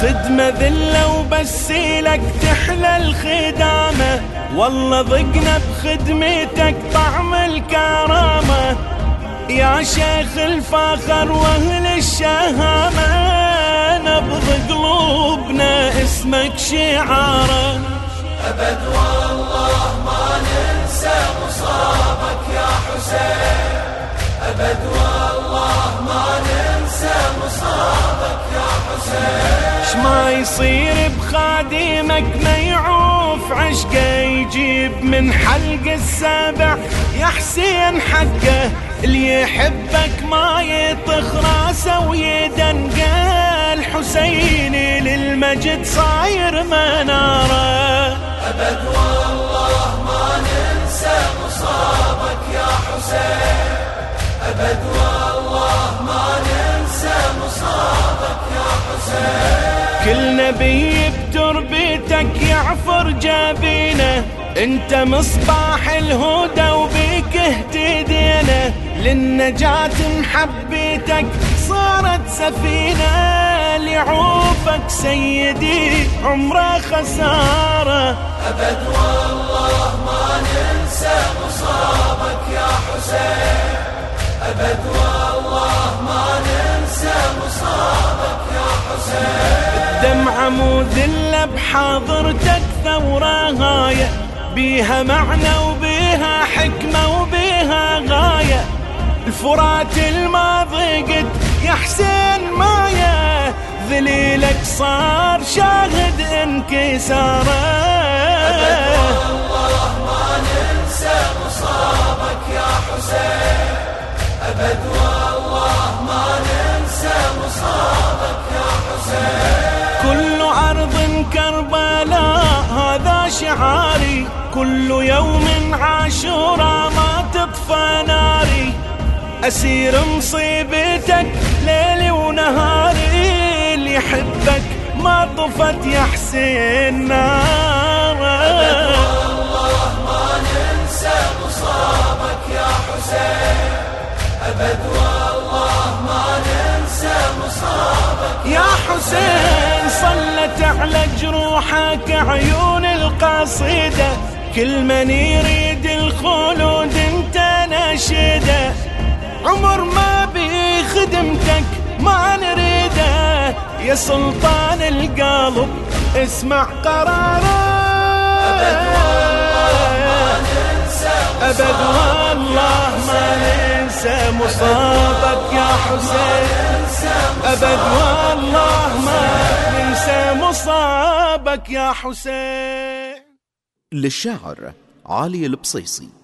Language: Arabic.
الخدمة ذلة وبس لك تحلى الخدامة، والله ضقنا بخدمتك طعم الكرامة، يا شيخ الفخر واهل الشهامة، نبض قلوبنا اسمك شعاره. أبد والله ما ننسى مصابك يا حسين، أبد والله ما ننسى مصابك يا حسين. شما يصير بخادمك ما يعوف عشقه، يجيب من حلق السبع يا حسين حقه، اللي يحبك ما يطخ راسه ويدنقه، الحسيني للمجد صاير مناره. أبد والله ما ننسى مصابك يا حسين، أبد والله ما ننسى مصابك يا حسين. كل نبي بتربتك يعفر جبينه، انت مصباح الهدى وبيك اهتدينا، للنجاة محبتك صارت سفينة، لعوفك سيدي عمره خسارة. أبد والله ما ننسى مصابك يا حسين، أبد والله ما ننسى مصابك يا حسين. الدمعة مو ذلة بحاضرتك ثورة غاية، بيها معنى وبيها حكمة وبيها غاية، الفرات الما ضيقت يا حسين مايا، ذليلك صار شاهد انكساره. أبد والله ما ننسى مصابك يا حسين، أبد والله ما ننسى مصابك يا حسين. كل أرض كربلاء هذا شعاري، كل يوم عاشوراء ما تطفى ناري، أسير مصيبتك ليلي ونهاري، اللي يحبك ما طفت يا حسين نار. أبد والله ما ننسى مصابك يا حسين، أبد والله ما ننسى مصابك يا حسين. صلت على جروحك عيون القصيدة، كل من يريد الخلود انت نشيده، عمر ما بخدمتك ما نريده، يا سلطان القلب اسمع قراره. أبد والله ما ننسى مصابك يا حسين، أبد والله ما ننسى مصابك يا حسين. للشاعر علي البصيصي.